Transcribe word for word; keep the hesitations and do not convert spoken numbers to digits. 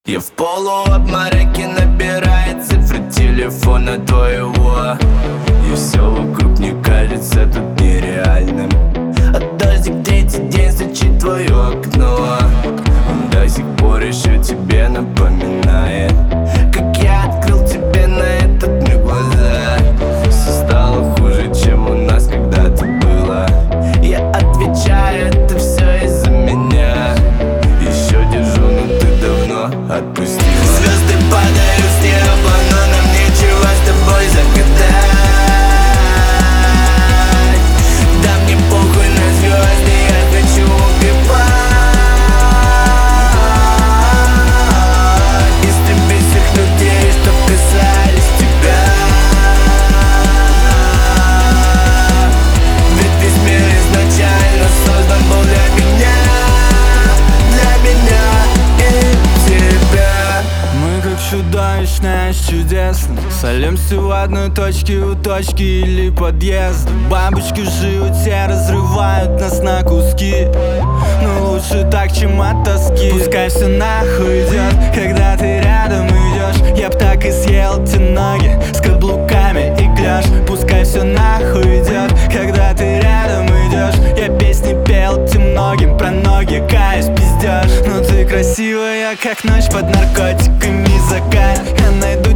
Я в полуобмороке, набирает цифры телефона твоего, и все вокруг мне кажется тут нереальным. А дождик третий день стучит в твое окно, он до сих пор еще тебе напоминает, как я открыл тебе на этот миг глаза. Все стало хуже, чем у нас когда-то было. Я отвечаю, это все из-за меня. Еще держу, но ты давно отпустила. Звезды падают с неба, но нам нечего с тобой загадать. Да мне похуй на звезды, я хочу убивать, истребить всех людей, что касались тебя. Ведь весь мир изначально создан был для меня, для меня и тебя. Мы как чудовищное с чудесным, солимся в одной точке, у точки или подъезда. Бабочки в животе разрывают нас на куски, но лучше так, чем от тоски. Пускай все нахуй идет, когда ты рядом идешь. Я б так и съел те ноги с каблуками и клеш. Пускай все нахуй идет, когда ты рядом идешь. Я песни пел тем многим, про ноги каюсь, пиздешь. Но ты красивая, как ночь под наркотиками, закат. Я найду